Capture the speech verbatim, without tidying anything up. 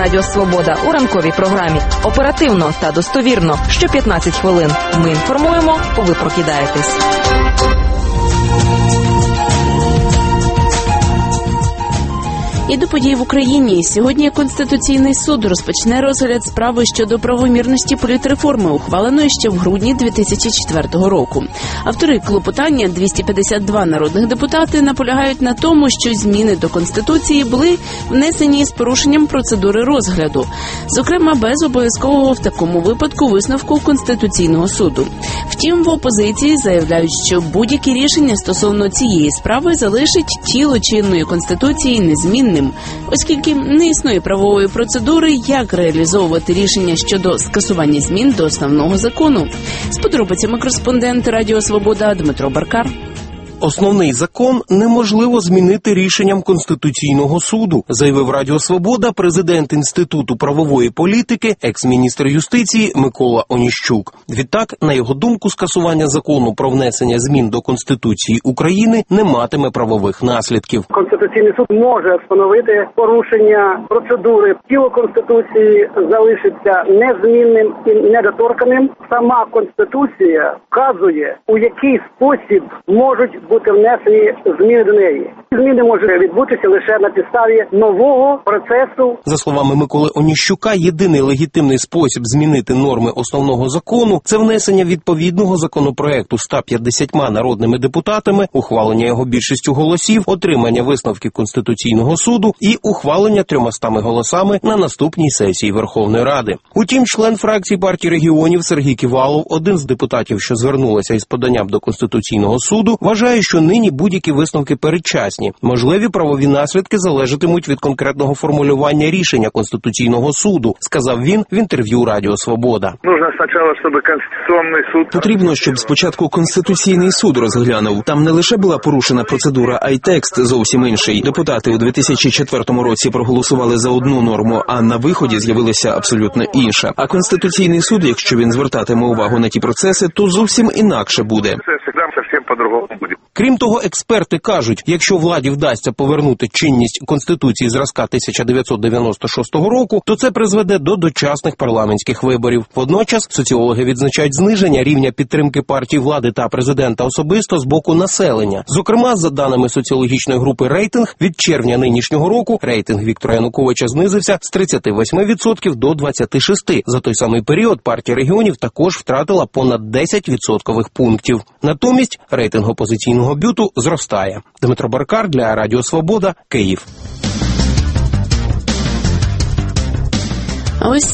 Радіо Свобода у ранковій програмі. Оперативно та достовірно. Що п'ятнадцять хвилин. Ми інформуємо, ви прокидаєтесь. І до подій в Україні. Сьогодні Конституційний суд розпочне розгляд справи щодо правомірності політреформи, ухваленої ще в грудні дві тисячі четвертого року. Автори клопотання, двісті п'ятдесят два народних депутати, наполягають на тому, що зміни до Конституції були внесені з порушенням процедури розгляду, зокрема без обов'язкового в такому випадку висновку Конституційного суду. Втім, в опозиції заявляють, що будь-які рішення стосовно цієї справи залишить тіло чинної Конституції незмінним, оскільки не існує правової процедури, як реалізовувати рішення щодо скасування змін до основного закону. З подробицями кореспондент Радіо Свобода Дмитро Баркар. Основний закон неможливо змінити рішенням Конституційного суду, заявив Радіо Свобода президент Інституту правової політики, екс-міністр юстиції Микола Оніщук. Відтак, на його думку, скасування закону про внесення змін до Конституції України не матиме правових наслідків. Конституційний суд може встановити порушення процедури. Тіло Конституції залишиться незмінним і недоторканим. Сама Конституція вказує, у який спосіб можуть бути внесені зміни до неї. Зміни можуть відбутися лише на підставі нового процесу. За словами Миколи Оніщука, єдиний легітимний спосіб змінити норми основного закону – це внесення відповідного законопроекту ста п'ятдесятьма народними депутатами, ухвалення його більшістю голосів, отримання висновків Конституційного суду і ухвалення трьомастами голосами на наступній сесії Верховної Ради. Утім, член фракції партії регіонів Сергій Ківалов, один з депутатів, що звернулися із поданням до Конституційного суду, вважає, що нині будь-які висновки передчасні. Можливі правові наслідки залежатимуть від конкретного формулювання рішення Конституційного суду, сказав він в інтерв'ю Радіо Свобода. Потрібно, щоб спочатку Конституційний суд розглянув. Там не лише була порушена процедура, а й текст зовсім інший. Депутати у дві тисячі четвертому році проголосували за одну норму, а на виході з'явилася абсолютно інша. А Конституційний суд, якщо він звертатиме увагу на ті процеси, то зовсім інакше буде. Крім того, експерти кажуть, якщо владі вдасться повернути чинність Конституції зразка тисяча дев'ятсот дев'яносто шостого року, то це призведе до дочасних парламентських виборів. Водночас, соціологи відзначають зниження рівня підтримки партії влади та президента особисто з боку населення. Зокрема, за даними соціологічної групи «Рейтинг», від червня нинішнього року рейтинг Віктора Януковича знизився з тридцяти восьми відсотків до двадцяти шести. За той самий період партія регіонів також втратила понад десять відсоткових пунктів. Натомість рейтинг опозиційного бюту зростає. Дмитро Баркар для Радіо Свобода, Київ. А ось